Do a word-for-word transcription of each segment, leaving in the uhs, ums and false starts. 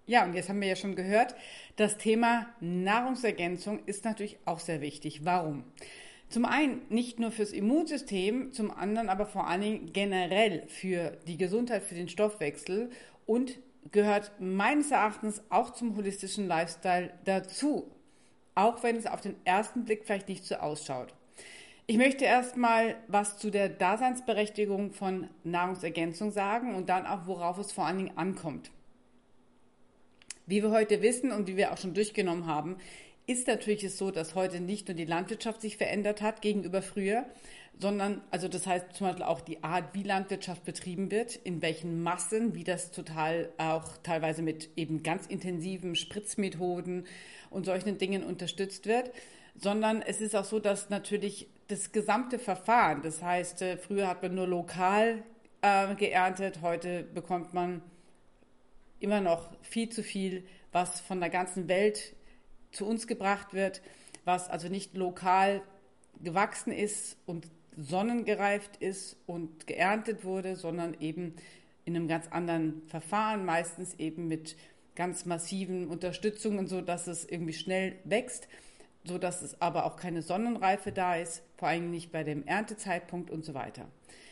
Ja, und jetzt haben wir ja schon gehört, das Thema Nahrungsergänzung ist natürlich auch sehr wichtig. Warum? Zum einen nicht nur fürs Immunsystem, zum anderen aber vor allen Dingen generell für die Gesundheit, für den Stoffwechsel und gehört meines Erachtens auch zum holistischen Lifestyle dazu, auch wenn es auf den ersten Blick vielleicht nicht so ausschaut. Ich möchte erstmal was zu der Daseinsberechtigung von Nahrungsergänzung sagen und dann auch, worauf es vor allen Dingen ankommt. Wie wir heute wissen und wie wir auch schon durchgenommen haben, ist natürlich es so, dass heute nicht nur die Landwirtschaft sich verändert hat gegenüber früher, sondern, also das heißt zum Beispiel auch die Art, wie Landwirtschaft betrieben wird, in welchen Massen, wie das total auch teilweise mit eben ganz intensiven Spritzmethoden und solchen Dingen unterstützt wird, sondern es ist auch so, dass natürlich das gesamte Verfahren, das heißt, äh, früher hat man nur lokal äh, geerntet, heute bekommt man immer noch viel zu viel, was von der ganzen Welt zu uns gebracht wird, was also nicht lokal gewachsen ist und sonnengereift ist und geerntet wurde, sondern eben in einem ganz anderen Verfahren, meistens eben mit ganz massiven Unterstützungen, so dass es irgendwie schnell wächst, so dass es aber auch keine Sonnenreife da ist, vor allem nicht bei dem Erntezeitpunkt und so weiter.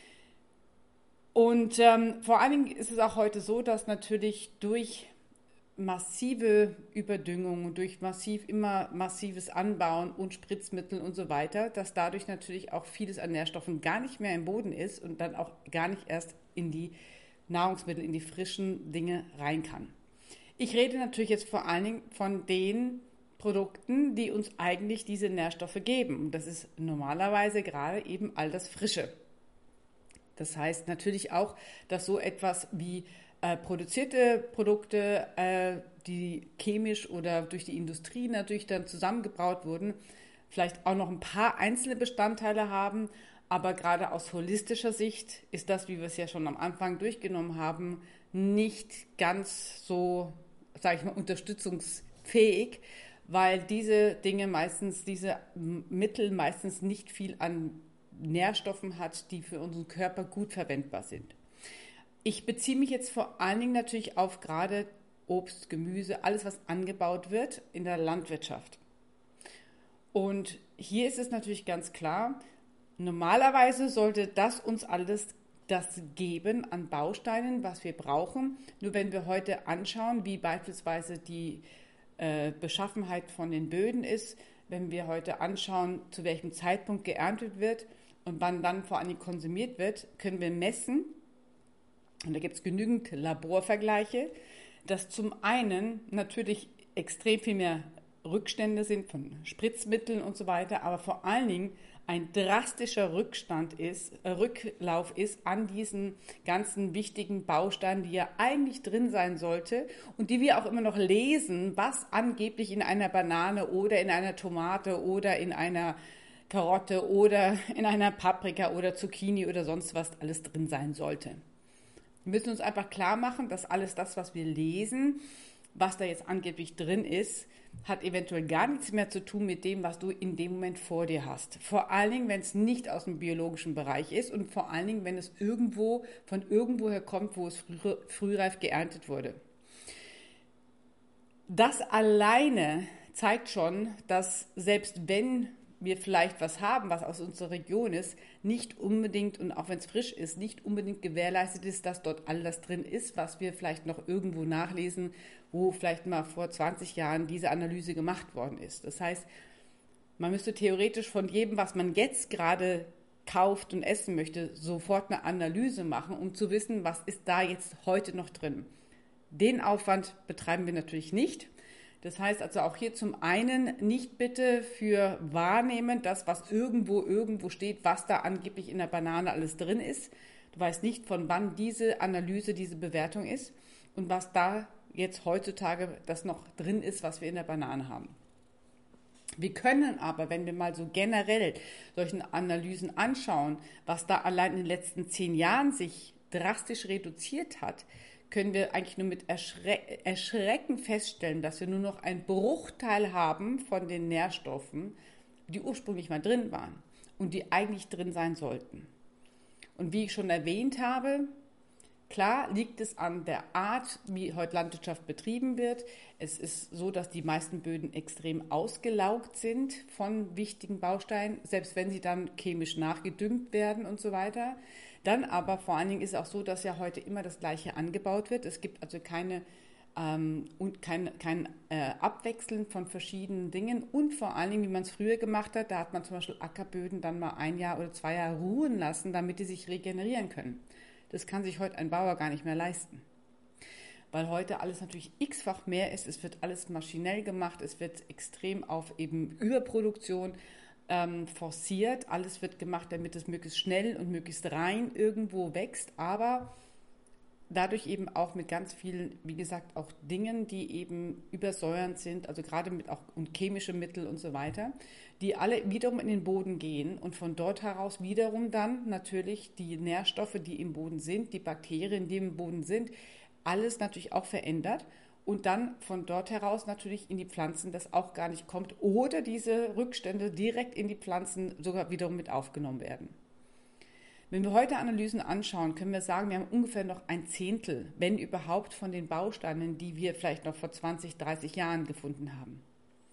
Und ähm, vor allen Dingen ist es auch heute so, dass natürlich durch massive Überdüngung, durch massiv immer massives Anbauen und Spritzmittel und so weiter, dass dadurch natürlich auch vieles an Nährstoffen gar nicht mehr im Boden ist und dann auch gar nicht erst in die Nahrungsmittel, in die frischen Dinge rein kann. Ich rede natürlich jetzt vor allen Dingen von den Produkten, die uns eigentlich diese Nährstoffe geben. Und das ist normalerweise gerade eben all das Frische. Das heißt natürlich auch, dass so etwas wie äh, produzierte Produkte, äh, die chemisch oder durch die Industrie natürlich dann zusammengebraut wurden, vielleicht auch noch ein paar einzelne Bestandteile haben, aber gerade aus holistischer Sicht ist das, wie wir es ja schon am Anfang durchgenommen haben, nicht ganz so, sage ich mal, unterstützungsfähig, weil diese Dinge meistens, diese Mittel meistens nicht viel an Nährstoffen hat, die für unseren Körper gut verwendbar sind. Ich beziehe mich jetzt vor allen Dingen natürlich auf gerade Obst, Gemüse, alles, was angebaut wird in der Landwirtschaft. Und hier ist es natürlich ganz klar, normalerweise sollte das uns alles das geben an Bausteinen, was wir brauchen. Nur wenn wir heute anschauen, wie beispielsweise die äh, Beschaffenheit von den Böden ist, wenn wir heute anschauen, zu welchem Zeitpunkt geerntet wird und wann dann vor allem konsumiert wird, können wir messen, und da gibt es genügend Laborvergleiche, dass zum einen natürlich extrem viel mehr Rückstände sind von Spritzmitteln und so weiter, aber vor allen Dingen ein drastischer Rückstand ist, äh, Rücklauf ist an diesen ganzen wichtigen Bausteinen, die ja eigentlich drin sein sollte und die wir auch immer noch lesen, was angeblich in einer Banane oder in einer Tomate oder in einer Karotte oder in einer Paprika oder Zucchini oder sonst was alles drin sein sollte. Wir müssen uns einfach klar machen, dass alles das, was wir lesen, was da jetzt angeblich drin ist, hat eventuell gar nichts mehr zu tun mit dem, was du in dem Moment vor dir hast. Vor allen Dingen, wenn es nicht aus dem biologischen Bereich ist und vor allen Dingen, wenn es irgendwo von irgendwoher kommt, wo es früh, frühreif geerntet wurde. Das alleine zeigt schon, dass selbst wenn wir vielleicht was haben, was aus unserer Region ist, nicht unbedingt, und auch wenn es frisch ist, nicht unbedingt gewährleistet ist, dass dort all das drin ist, was wir vielleicht noch irgendwo nachlesen, wo vielleicht mal vor zwanzig Jahren diese Analyse gemacht worden ist. Das heißt, man müsste theoretisch von jedem, was man jetzt gerade kauft und essen möchte, sofort eine Analyse machen, um zu wissen, was ist da jetzt heute noch drin. Den Aufwand betreiben wir natürlich nicht. Das heißt also auch hier zum einen nicht bitte für wahrnehmen, das, was irgendwo irgendwo steht, was da angeblich in der Banane alles drin ist. Du weißt nicht, von wann diese Analyse, diese Bewertung ist und was da jetzt heutzutage das noch drin ist, was wir in der Banane haben. Wir können aber, wenn wir mal so generell solchen Analysen anschauen, was da allein in den letzten zehn Jahren sich drastisch reduziert hat, können wir eigentlich nur mit Erschre- Erschrecken feststellen, dass wir nur noch einen Bruchteil haben von den Nährstoffen, die ursprünglich mal drin waren und die eigentlich drin sein sollten. Und wie ich schon erwähnt habe, Klar liegt es an der Art, wie heute Landwirtschaft betrieben wird. Es ist so, dass die meisten Böden extrem ausgelaugt sind von wichtigen Bausteinen, selbst wenn sie dann chemisch nachgedüngt werden und so weiter. Dann aber vor allen Dingen ist es auch so, dass ja heute immer das Gleiche angebaut wird. Es gibt also keine ähm, und kein, kein äh, Abwechseln von verschiedenen Dingen und vor allen Dingen, wie man es früher gemacht hat, da hat man zum Beispiel Ackerböden dann mal ein Jahr oder zwei Jahre ruhen lassen, damit die sich regenerieren können. Das kann sich heute ein Bauer gar nicht mehr leisten, weil heute alles natürlich x-fach mehr ist. Es wird alles maschinell gemacht, es wird extrem auf eben Überproduktion ähm, forciert. Alles wird gemacht, damit es möglichst schnell und möglichst rein irgendwo wächst, aber dadurch eben auch mit ganz vielen, wie gesagt, auch Dingen, die eben übersäuernd sind, also gerade mit auch und chemische Mittel und so weiter, die alle wiederum in den Boden gehen und von dort heraus wiederum dann natürlich die Nährstoffe, die im Boden sind, die Bakterien, die im Boden sind, alles natürlich auch verändert und dann von dort heraus natürlich in die Pflanzen das auch gar nicht kommt oder diese Rückstände direkt in die Pflanzen sogar wiederum mit aufgenommen werden. Wenn wir heute Analysen anschauen, können wir sagen, wir haben ungefähr noch ein Zehntel, wenn überhaupt, von den Bausteinen, die wir vielleicht noch vor zwanzig, dreißig Jahren gefunden haben.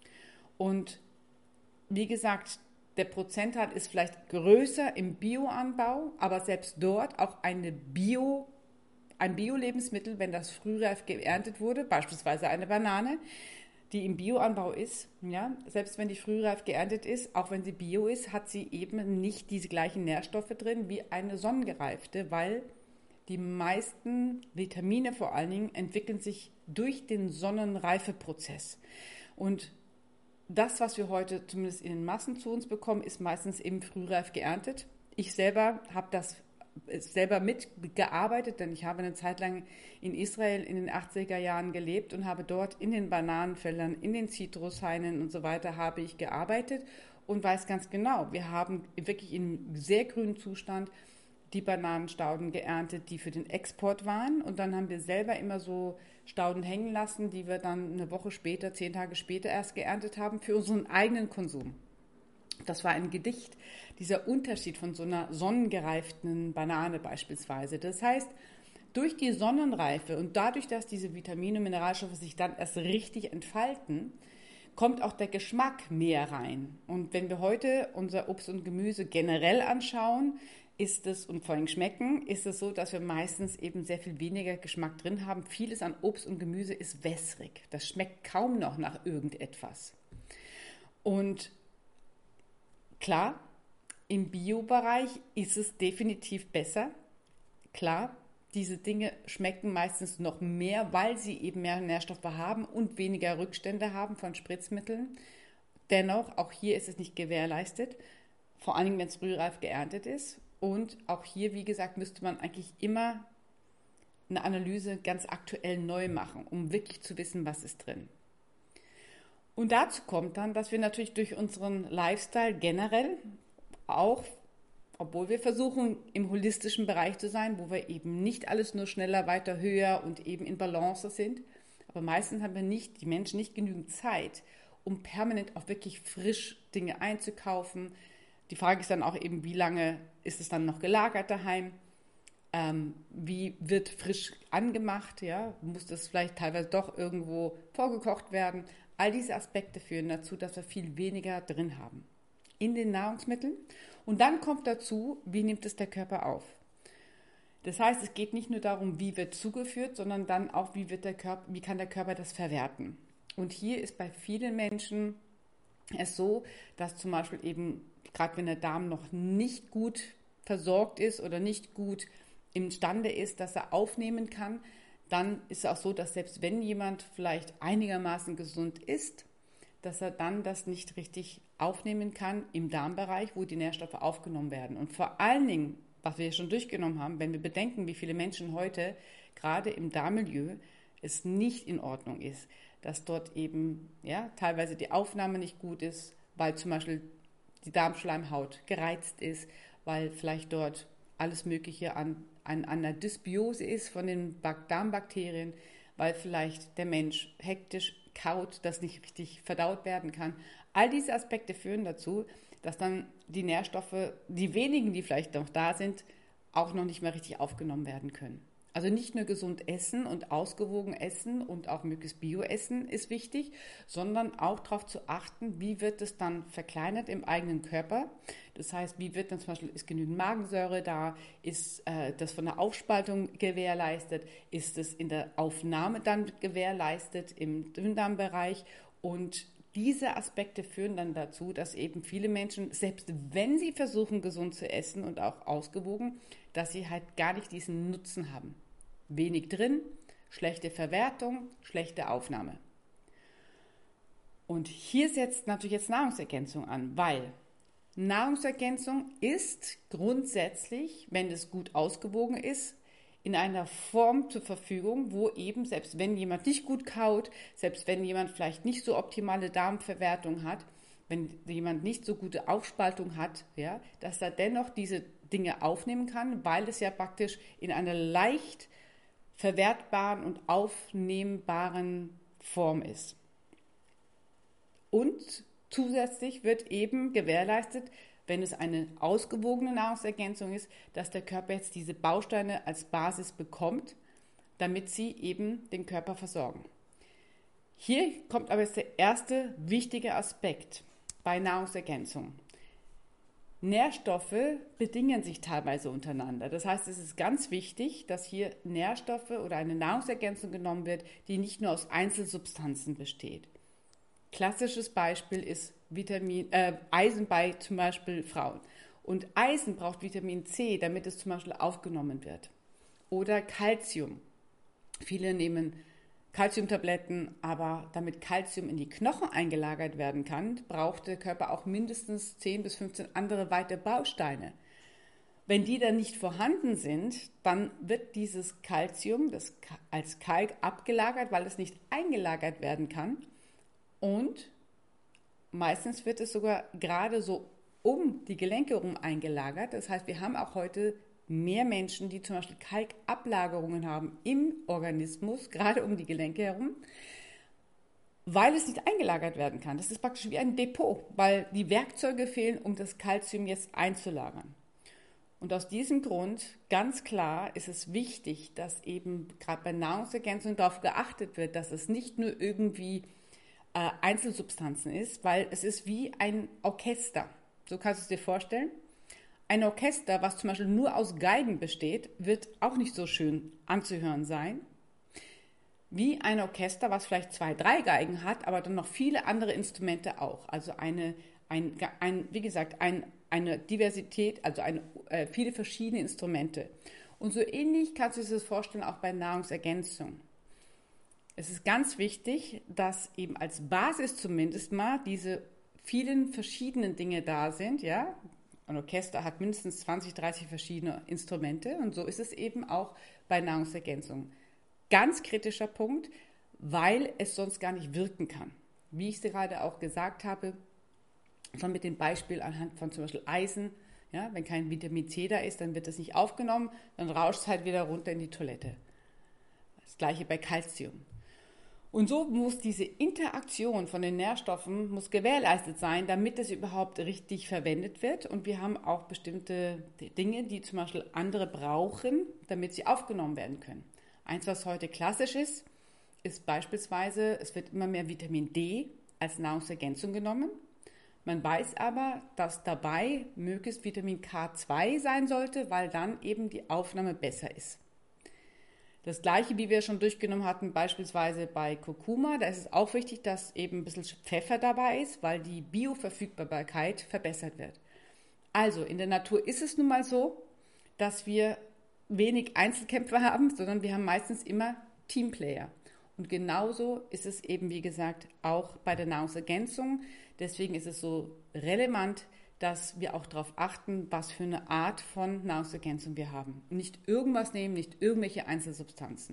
Und wie gesagt, der Prozentanteil ist vielleicht größer im Bioanbau, aber selbst dort auch eine Bio, ein Bio-Lebensmittel, wenn das frühreif geerntet wurde, beispielsweise eine Banane, die im Bioanbau ist, ja, selbst wenn die frühreif geerntet ist, auch wenn sie Bio ist, hat sie eben nicht diese gleichen Nährstoffe drin wie eine sonnengereifte, weil die meisten Vitamine vor allen Dingen entwickeln sich durch den Sonnenreifeprozess. Und das, was wir heute zumindest in den Massen zu uns bekommen, ist meistens eben frühreif geerntet. Ich selber habe das selber mitgearbeitet, denn ich habe eine Zeit lang in Israel in den achtziger Jahren gelebt und habe dort in den Bananenfeldern, in den Zitrushainen und so weiter habe ich gearbeitet und weiß ganz genau, wir haben wirklich in sehr grünen Zustand die Bananenstauden geerntet, die für den Export waren und dann haben wir selber immer so Stauden hängen lassen, die wir dann eine Woche später, zehn Tage später erst geerntet haben für unseren eigenen Konsum. Das war ein Gedicht, dieser Unterschied von so einer sonnengereiften Banane beispielsweise. Das heißt, durch die Sonnenreife und dadurch, dass diese Vitamine und Mineralstoffe sich dann erst richtig entfalten, kommt auch der Geschmack mehr rein. Und wenn wir heute unser Obst und Gemüse generell anschauen, ist es, und vor allem schmecken, ist es so, dass wir meistens eben sehr viel weniger Geschmack drin haben. Vieles an Obst und Gemüse ist wässrig. Das schmeckt kaum noch nach irgendetwas. Und klar, im Bio-Bereich ist es definitiv besser. Klar, diese Dinge schmecken meistens noch mehr, weil sie eben mehr Nährstoffe haben und weniger Rückstände haben von Spritzmitteln. Dennoch, auch hier ist es nicht gewährleistet, vor allem wenn es frühreif geerntet ist. Und auch hier, wie gesagt, müsste man eigentlich immer eine Analyse ganz aktuell neu machen, um wirklich zu wissen, was ist drin. Und dazu kommt dann, dass wir natürlich durch unseren Lifestyle generell auch, obwohl wir versuchen, im holistischen Bereich zu sein, wo wir eben nicht alles nur schneller, weiter, höher und eben in Balance sind, aber meistens haben wir nicht, die Menschen nicht genügend Zeit, um permanent auch wirklich frisch Dinge einzukaufen. Die Frage ist dann auch eben, wie lange ist es dann noch gelagert daheim? Ähm, wie wird frisch angemacht? Ja? Muss das vielleicht teilweise doch irgendwo vorgekocht werden? All diese Aspekte führen dazu, dass wir viel weniger drin haben in den Nahrungsmitteln. Und dann kommt dazu, wie nimmt es der Körper auf? Das heißt, es geht nicht nur darum, wie wird zugeführt, sondern dann auch, wie, wird der Körper, wie kann der Körper das verwerten? Und hier ist bei vielen Menschen es so, dass zum Beispiel eben, gerade wenn der Darm noch nicht gut versorgt ist oder nicht gut imstande ist, dass er aufnehmen kann, dann ist es auch so, dass selbst wenn jemand vielleicht einigermaßen gesund ist, dass er dann das nicht richtig aufnehmen kann im Darmbereich, wo die Nährstoffe aufgenommen werden. Und vor allen Dingen, was wir schon durchgenommen haben, wenn wir bedenken, wie viele Menschen heute gerade im Darmmilieu es nicht in Ordnung ist, dass dort eben ja, teilweise die Aufnahme nicht gut ist, weil zum Beispiel die Darmschleimhaut gereizt ist, weil vielleicht dort alles Mögliche an, an, an einer Dysbiose ist von den Darmbakterien, weil vielleicht der Mensch hektisch kaut, das nicht richtig verdaut werden kann. All diese Aspekte führen dazu, dass dann die Nährstoffe, die wenigen, die vielleicht noch da sind, auch noch nicht mehr richtig aufgenommen werden können. Also nicht nur gesund essen und ausgewogen essen und auch möglichst Bio essen ist wichtig, sondern auch darauf zu achten, wie wird es dann verkleinert im eigenen Körper. Das heißt, wie wird dann zum Beispiel, ist genügend Magensäure da, ist äh, das von der Aufspaltung gewährleistet, ist es in der Aufnahme dann gewährleistet im Dünndarmbereich, und diese Aspekte führen dann dazu, dass eben viele Menschen, selbst wenn sie versuchen, gesund zu essen und auch ausgewogen, dass sie halt gar nicht diesen Nutzen haben. Wenig drin, schlechte Verwertung, schlechte Aufnahme. Und hier setzt natürlich jetzt Nahrungsergänzung an, weil Nahrungsergänzung ist grundsätzlich, wenn es gut ausgewogen ist, in einer Form zur Verfügung, wo eben, selbst wenn jemand nicht gut kaut, selbst wenn jemand vielleicht nicht so optimale Darmverwertung hat, wenn jemand nicht so gute Aufspaltung hat, ja, dass er dennoch diese Dinge aufnehmen kann, weil es ja praktisch in einer leicht verwertbaren und aufnehmbaren Form ist. Und zusätzlich wird eben gewährleistet, wenn es eine ausgewogene Nahrungsergänzung ist, dass der Körper jetzt diese Bausteine als Basis bekommt, damit sie eben den Körper versorgen. Hier kommt aber jetzt der erste wichtige Aspekt bei Nahrungsergänzung. Nährstoffe bedingen sich teilweise untereinander. Das heißt, es ist ganz wichtig, dass hier Nährstoffe oder eine Nahrungsergänzung genommen wird, die nicht nur aus Einzelsubstanzen besteht. Klassisches Beispiel ist Vitamin, äh, Eisen bei zum Beispiel Frauen. Und Eisen braucht Vitamin C, damit es zum Beispiel aufgenommen wird. Oder Calcium. Viele nehmen Calciumtabletten, aber damit Calcium in die Knochen eingelagert werden kann, braucht der Körper auch mindestens zehn bis fünfzehn andere weitere Bausteine. Wenn die dann nicht vorhanden sind, dann wird dieses Calcium das als Kalk abgelagert, weil es nicht eingelagert werden kann. Und meistens wird es sogar gerade so um die Gelenke herum eingelagert. Das heißt, wir haben auch heute mehr Menschen, die zum Beispiel Kalkablagerungen haben im Organismus, gerade um die Gelenke herum, weil es nicht eingelagert werden kann. Das ist praktisch wie ein Depot, weil die Werkzeuge fehlen, um das Calcium jetzt einzulagern. Und aus diesem Grund, ganz klar, ist es wichtig, dass eben gerade bei Nahrungsergänzungen darauf geachtet wird, dass es nicht nur irgendwie äh, Einzelsubstanzen ist, weil es ist wie ein Orchester. So kannst du es dir vorstellen. Ein Orchester, was zum Beispiel nur aus Geigen besteht, wird auch nicht so schön anzuhören sein, wie ein Orchester, was vielleicht zwei, drei Geigen hat, aber dann noch viele andere Instrumente auch. Also eine, ein, ein, wie gesagt, ein, eine Diversität, also ein, äh, viele verschiedene Instrumente. Und so ähnlich kannst du dir das vorstellen, auch bei Nahrungsergänzung. Es ist ganz wichtig, dass eben als Basis zumindest mal diese vielen verschiedenen Dinge da sind, ja. Ein Orchester hat mindestens zwanzig, dreißig verschiedene Instrumente, und so ist es eben auch bei Nahrungsergänzung. Ganz kritischer Punkt, weil es sonst gar nicht wirken kann. Wie ich es gerade auch gesagt habe, schon mit dem Beispiel anhand von zum Beispiel Eisen, ja, wenn kein Vitamin C da ist, dann wird das nicht aufgenommen, dann rauscht es halt wieder runter in die Toilette. Das gleiche bei Calcium. Und so muss diese Interaktion von den Nährstoffen muss gewährleistet sein, damit es überhaupt richtig verwendet wird. Und wir haben auch bestimmte Dinge, die zum Beispiel andere brauchen, damit sie aufgenommen werden können. Eins, was heute klassisch ist, ist beispielsweise, es wird immer mehr Vitamin D als Nahrungsergänzung genommen. Man weiß aber, dass dabei möglichst Vitamin K zwei sein sollte, weil dann eben die Aufnahme besser ist. Das gleiche, wie wir schon durchgenommen hatten, beispielsweise bei Kurkuma, da ist es auch wichtig, dass eben ein bisschen Pfeffer dabei ist, weil die Bioverfügbarkeit verbessert wird. Also in der Natur ist es nun mal so, dass wir wenig Einzelkämpfer haben, sondern wir haben meistens immer Teamplayer. Und genauso ist es eben, wie gesagt, auch bei der Nahrungsergänzung. Deswegen ist es so relevant, dass wir auch darauf achten, was für eine Art von Nahrungsergänzung wir haben. Nicht irgendwas nehmen, nicht irgendwelche Einzelsubstanzen.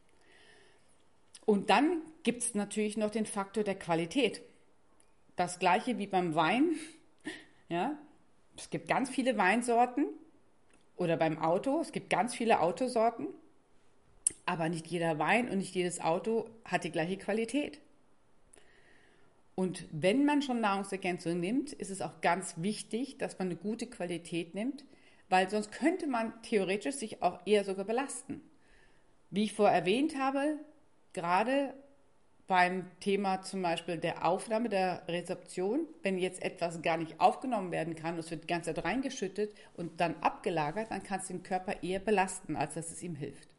Und dann gibt es natürlich noch den Faktor der Qualität. Das gleiche wie beim Wein. Ja, es gibt ganz viele Weinsorten, oder beim Auto. Es gibt ganz viele Autosorten, aber nicht jeder Wein und nicht jedes Auto hat die gleiche Qualität. Und wenn man schon Nahrungsergänzung nimmt, ist es auch ganz wichtig, dass man eine gute Qualität nimmt, weil sonst könnte man theoretisch sich auch eher sogar belasten. Wie ich vorher erwähnt habe, gerade beim Thema zum Beispiel der Aufnahme der Rezeption, wenn jetzt etwas gar nicht aufgenommen werden kann, es wird die ganze Zeit reingeschüttet und dann abgelagert, dann kann es den Körper eher belasten, als dass es ihm hilft.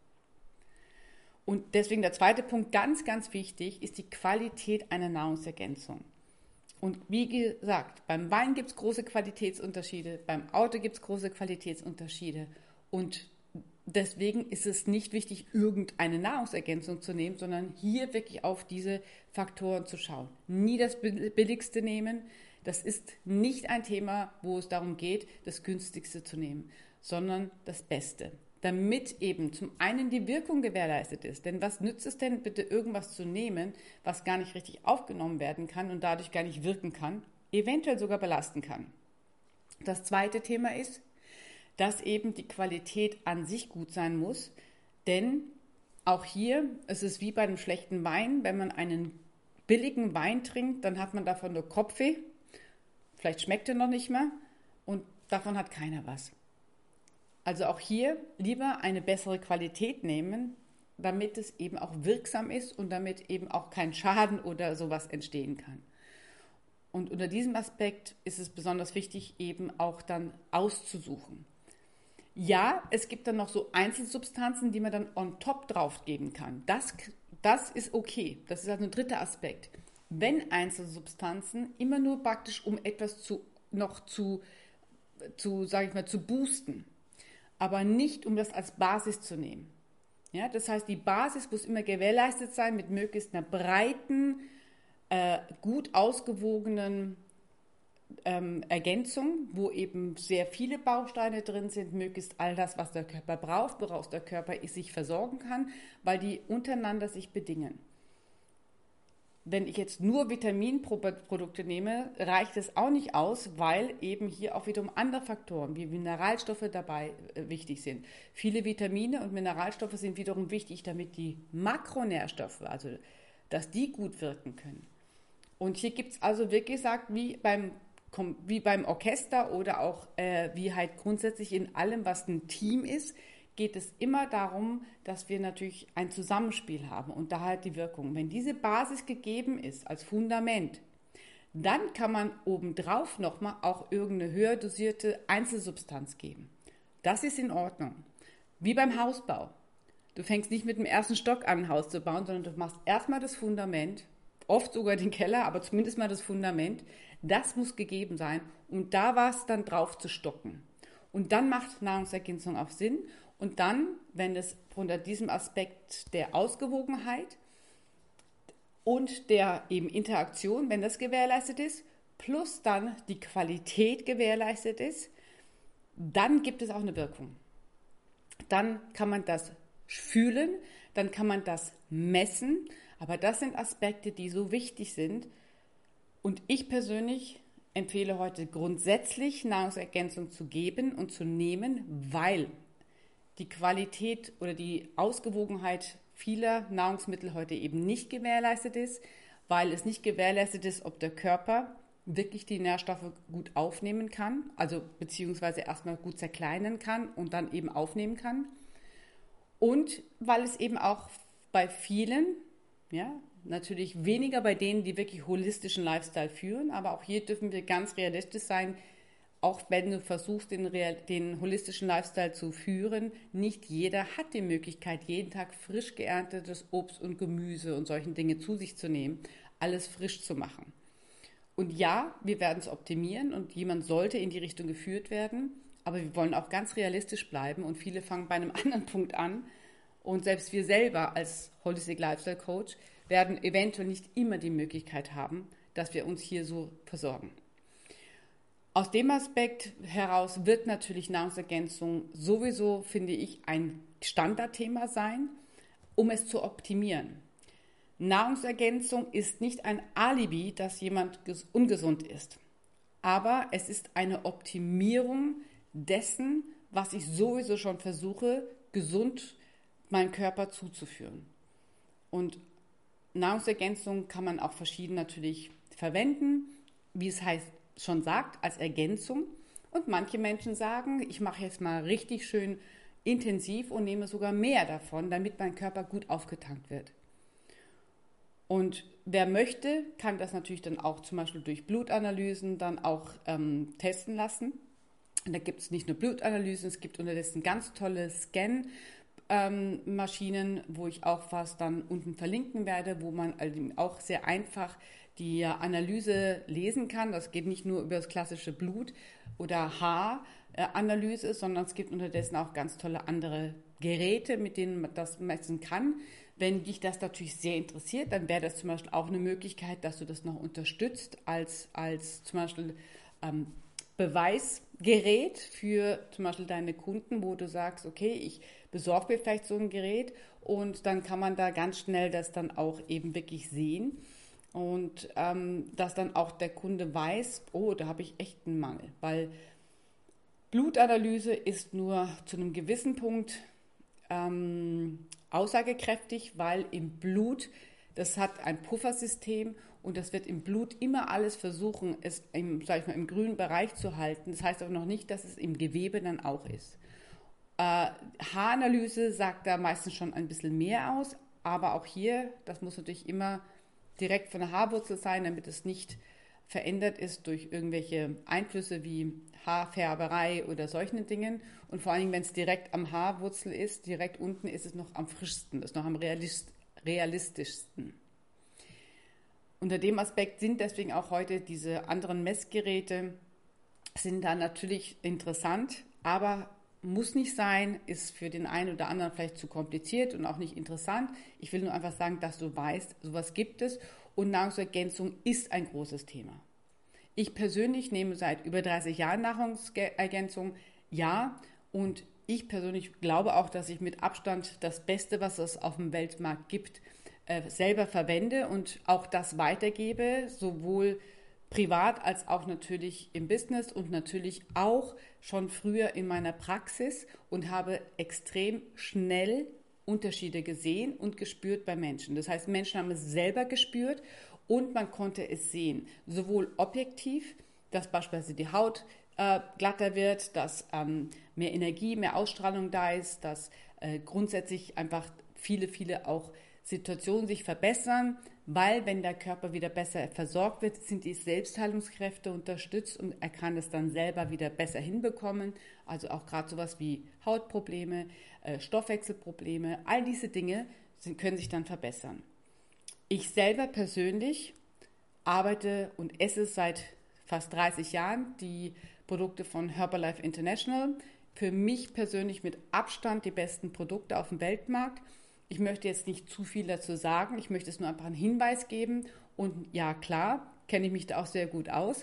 Und deswegen der zweite Punkt, ganz, ganz wichtig, ist die Qualität einer Nahrungsergänzung. Und wie gesagt, beim Wein gibt es große Qualitätsunterschiede, beim Auto gibt es große Qualitätsunterschiede. Und deswegen ist es nicht wichtig, irgendeine Nahrungsergänzung zu nehmen, sondern hier wirklich auf diese Faktoren zu schauen. Nie das Billigste nehmen. Das ist nicht ein Thema, wo es darum geht, das Günstigste zu nehmen, sondern das Beste. Damit eben zum einen die Wirkung gewährleistet ist. Denn was nützt es denn bitte, irgendwas zu nehmen, was gar nicht richtig aufgenommen werden kann und dadurch gar nicht wirken kann, eventuell sogar belasten kann. Das zweite Thema ist, dass eben die Qualität an sich gut sein muss, denn auch hier ist es wie bei einem schlechten Wein, wenn man einen billigen Wein trinkt, dann hat man davon nur Kopfweh, vielleicht schmeckt er noch nicht mehr und davon hat keiner was. Also auch hier lieber eine bessere Qualität nehmen, damit es eben auch wirksam ist und damit eben auch kein Schaden oder sowas entstehen kann. Und unter diesem Aspekt ist es besonders wichtig, eben auch dann auszusuchen. Ja, es gibt dann noch so Einzelsubstanzen, die man dann on top drauf geben kann. Das, das ist okay. Das ist also ein dritter Aspekt. Wenn Einzelsubstanzen immer nur praktisch, um etwas zu, noch zu, zu, sage ich mal, zu boosten, aber nicht, um das als Basis zu nehmen. Ja, das heißt, die Basis muss immer gewährleistet sein mit möglichst einer breiten, äh, gut ausgewogenen ähm, Ergänzung, wo eben sehr viele Bausteine drin sind, möglichst all das, was der Körper braucht, woraus der Körper sich versorgen kann, weil die untereinander sich bedingen. Wenn ich jetzt nur Vitaminprodukte nehme, reicht es auch nicht aus, weil eben hier auch wiederum andere Faktoren wie Mineralstoffe dabei äh, wichtig sind. Viele Vitamine und Mineralstoffe sind wiederum wichtig, damit die Makronährstoffe, also dass die gut wirken können. Und hier gibt es also wirklich gesagt, wie beim, wie beim Orchester oder auch äh, wie halt grundsätzlich in allem, was ein Team ist, geht es immer darum, dass wir natürlich ein Zusammenspiel haben und da halt die Wirkung. Wenn diese Basis gegeben ist als Fundament, dann kann man obendrauf nochmal auch irgendeine höher dosierte Einzelsubstanz geben. Das ist in Ordnung. Wie beim Hausbau. Du fängst nicht mit dem ersten Stock an, ein Haus zu bauen, sondern du machst erstmal das Fundament, oft sogar den Keller, aber zumindest mal das Fundament. Das muss gegeben sein und da war es dann drauf zu stocken. Und dann macht Nahrungsergänzung auch Sinn. Und dann, wenn es unter diesem Aspekt der Ausgewogenheit und der eben Interaktion, wenn das gewährleistet ist, plus dann die Qualität gewährleistet ist, dann gibt es auch eine Wirkung. Dann kann man das fühlen, dann kann man das messen, aber das sind Aspekte, die so wichtig sind. Und ich persönlich empfehle heute grundsätzlich Nahrungsergänzung zu geben und zu nehmen, weil die Qualität oder die Ausgewogenheit vieler Nahrungsmittel heute eben nicht gewährleistet ist, weil es nicht gewährleistet ist, ob der Körper wirklich die Nährstoffe gut aufnehmen kann, also beziehungsweise erstmal gut zerkleinern kann und dann eben aufnehmen kann. Und weil es eben auch bei vielen, ja, natürlich weniger bei denen, die wirklich holistischen Lifestyle führen, aber auch hier dürfen wir ganz realistisch sein, auch wenn du versuchst, den, den holistischen Lifestyle zu führen, nicht jeder hat die Möglichkeit, jeden Tag frisch geerntetes Obst und Gemüse und solchen Dinge zu sich zu nehmen, alles frisch zu machen. Und ja, wir werden es optimieren und jemand sollte in die Richtung geführt werden, aber wir wollen auch ganz realistisch bleiben und viele fangen bei einem anderen Punkt an und selbst wir selber als Holistic Lifestyle Coach werden eventuell nicht immer die Möglichkeit haben, dass wir uns hier so versorgen. Aus dem Aspekt heraus wird natürlich Nahrungsergänzung sowieso, finde ich, ein Standardthema sein, um es zu optimieren. Nahrungsergänzung ist nicht ein Alibi, dass jemand ungesund ist, aber es ist eine Optimierung dessen, was ich sowieso schon versuche, gesund meinem Körper zuzuführen. Und Nahrungsergänzung kann man auch verschieden natürlich verwenden, wie es heißt, schon sagt, als Ergänzung. Und manche Menschen sagen, ich mache jetzt mal richtig schön intensiv und nehme sogar mehr davon, damit mein Körper gut aufgetankt wird. Und wer möchte, kann das natürlich dann auch zum Beispiel durch Blutanalysen dann auch ähm, testen lassen. Und da gibt es nicht nur Blutanalysen, es gibt unterdessen ganz tolle Scan-Maschinen, ähm, wo ich auch was dann unten verlinken werde, wo man auch sehr einfach die Analyse lesen kann. Das geht nicht nur über das klassische Blut- oder Haaranalyse, sondern es gibt unterdessen auch ganz tolle andere Geräte, mit denen man das messen kann. Wenn dich das natürlich sehr interessiert, dann wäre das zum Beispiel auch eine Möglichkeit, dass du das noch unterstützt als, als zum Beispiel ähm, Beweisgerät für zum Beispiel deine Kunden, wo du sagst, okay, ich besorge mir vielleicht so ein Gerät und dann kann man da ganz schnell das dann auch eben wirklich sehen und ähm, dass dann auch der Kunde weiß, oh, da habe ich echt einen Mangel, weil Blutanalyse ist nur zu einem gewissen Punkt ähm, aussagekräftig, weil im Blut, das hat ein Puffersystem und das wird im Blut immer alles versuchen, es im, sag ich mal, im grünen Bereich zu halten. Das heißt aber noch nicht, dass es im Gewebe dann auch ist. Äh, Haaranalyse sagt da meistens schon ein bisschen mehr aus, aber auch hier, das muss natürlich immer direkt von der Haarwurzel sein, damit es nicht verändert ist durch irgendwelche Einflüsse wie Haarfärberei oder solchen Dingen. Und vor allem, wenn es direkt am Haarwurzel ist, direkt unten, ist es noch am frischsten, ist noch am realist, realistischsten. Unter dem Aspekt sind deswegen auch heute diese anderen Messgeräte, sind da natürlich interessant, aber muss nicht sein, ist für den einen oder anderen vielleicht zu kompliziert und auch nicht interessant. Ich will nur einfach sagen, dass du weißt, sowas gibt es und Nahrungsergänzung ist ein großes Thema. Ich persönlich nehme seit über dreißig Jahren Nahrungsergänzung, ja, und ich persönlich glaube auch, dass ich mit Abstand das Beste, was es auf dem Weltmarkt gibt, äh, selber verwende und auch das weitergebe, sowohl privat als auch natürlich im Business und natürlich auch schon früher in meiner Praxis und habe extrem schnell Unterschiede gesehen und gespürt bei Menschen. Das heißt, Menschen haben es selber gespürt und man konnte es sehen, sowohl objektiv, dass beispielsweise die Haut äh, glatter wird, dass ähm, mehr Energie, mehr Ausstrahlung da ist, dass äh, grundsätzlich einfach viele, viele auch Situationen sich verbessern, weil wenn der Körper wieder besser versorgt wird, sind die Selbstheilungskräfte unterstützt und er kann es dann selber wieder besser hinbekommen. Also auch gerade sowas wie Hautprobleme, äh, Stoffwechselprobleme, all diese Dinge sind, können sich dann verbessern. Ich selber persönlich arbeite und esse seit fast dreißig Jahren die Produkte von Herbalife International. Für mich persönlich mit Abstand die besten Produkte auf dem Weltmarkt. Ich möchte jetzt nicht zu viel dazu sagen, ich möchte es nur einfach einen Hinweis geben und ja klar, kenne ich mich da auch sehr gut aus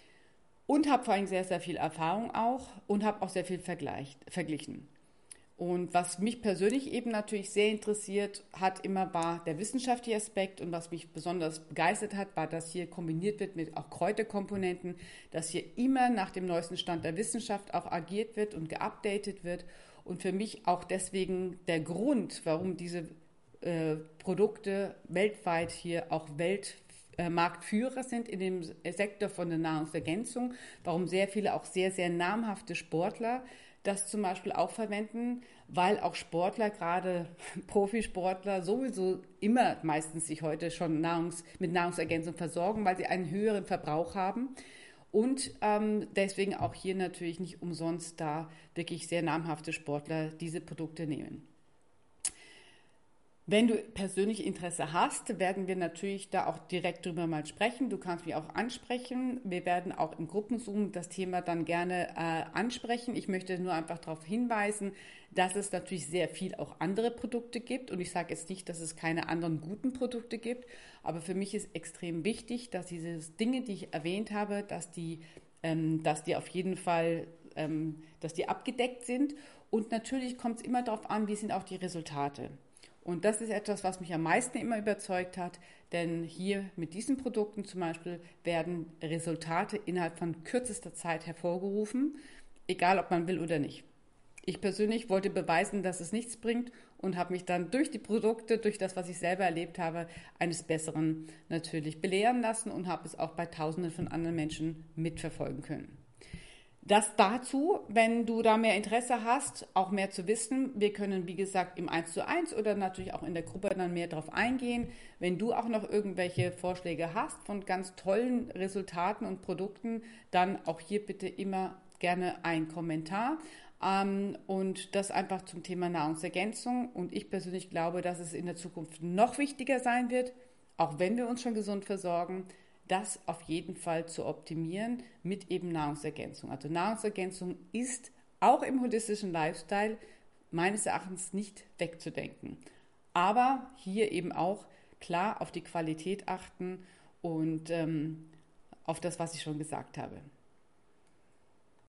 und habe vor allem sehr, sehr viel Erfahrung auch und habe auch sehr viel vergleicht, verglichen. Und was mich persönlich eben natürlich sehr interessiert hat, immer war der wissenschaftliche Aspekt und was mich besonders begeistert hat, war, dass hier kombiniert wird mit auch Kräuterkomponenten, dass hier immer nach dem neuesten Stand der Wissenschaft auch agiert wird und geupdatet wird. Und für mich auch deswegen der Grund, warum diese äh, Produkte weltweit hier auch Weltmarktführer sind in dem Sektor von der Nahrungsergänzung, warum sehr viele auch sehr, sehr namhafte Sportler das zum Beispiel auch verwenden, weil auch Sportler, gerade Profisportler, sowieso immer meistens sich heute schon Nahrungs-, mit Nahrungsergänzung versorgen, weil sie einen höheren Verbrauch haben. Und ähm, deswegen auch hier natürlich nicht umsonst da wirklich sehr namhafte Sportler diese Produkte nehmen. Wenn du persönlich Interesse hast, werden wir natürlich da auch direkt drüber mal sprechen. Du kannst mich auch ansprechen. Wir werden auch im Gruppenzoom das Thema dann gerne äh, ansprechen. Ich möchte nur einfach darauf hinweisen, dass es natürlich sehr viel auch andere Produkte gibt. Und ich sage jetzt nicht, dass es keine anderen guten Produkte gibt. Aber für mich ist extrem wichtig, dass diese Dinge, die ich erwähnt habe, dass die, ähm, dass die auf jeden Fall, ähm, dass die abgedeckt sind. Und natürlich kommt es immer darauf an, wie sind auch die Resultate. Und das ist etwas, was mich am meisten immer überzeugt hat, denn hier mit diesen Produkten zum Beispiel werden Resultate innerhalb von kürzester Zeit hervorgerufen, egal ob man will oder nicht. Ich persönlich wollte beweisen, dass es nichts bringt und habe mich dann durch die Produkte, durch das, was ich selber erlebt habe, eines Besseren natürlich belehren lassen und habe es auch bei Tausenden von anderen Menschen mitverfolgen können. Das dazu, wenn du da mehr Interesse hast, auch mehr zu wissen. Wir können, wie gesagt, im Eins zu Eins oder natürlich auch in der Gruppe dann mehr drauf eingehen. Wenn du auch noch irgendwelche Vorschläge hast von ganz tollen Resultaten und Produkten, dann auch hier bitte immer gerne ein Kommentar. Ähm, und das einfach zum Thema Nahrungsergänzung. Und ich persönlich glaube, dass es in der Zukunft noch wichtiger sein wird, auch wenn wir uns schon gesund versorgen, das auf jeden Fall zu optimieren mit eben Nahrungsergänzung. Also Nahrungsergänzung ist auch im holistischen Lifestyle meines Erachtens nicht wegzudenken. Aber hier eben auch klar auf die Qualität achten und ähm, auf das, was ich schon gesagt habe.